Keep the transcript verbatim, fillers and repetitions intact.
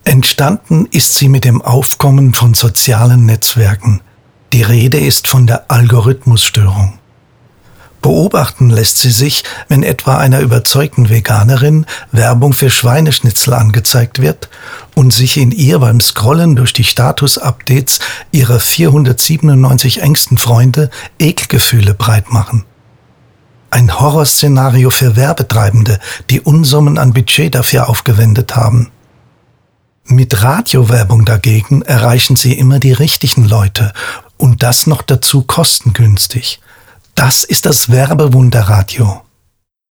Entstanden ist sie mit dem Aufkommen von sozialen Netzwerken. Die Rede ist von der Algorithmusstörung. Beobachten lässt sie sich, wenn etwa einer überzeugten Veganerin Werbung für Schweineschnitzel angezeigt wird und sich in ihr beim Scrollen durch die Status-Updates ihrer vierhundertsiebenundneunzig engsten Freunde Ekelgefühle breit machen. Ein Horrorszenario für Werbetreibende, die Unsummen an Budget dafür aufgewendet haben. Mit Radiowerbung dagegen erreichen sie immer die richtigen Leute und das noch dazu kostengünstig. Das ist das Werbewunderradio.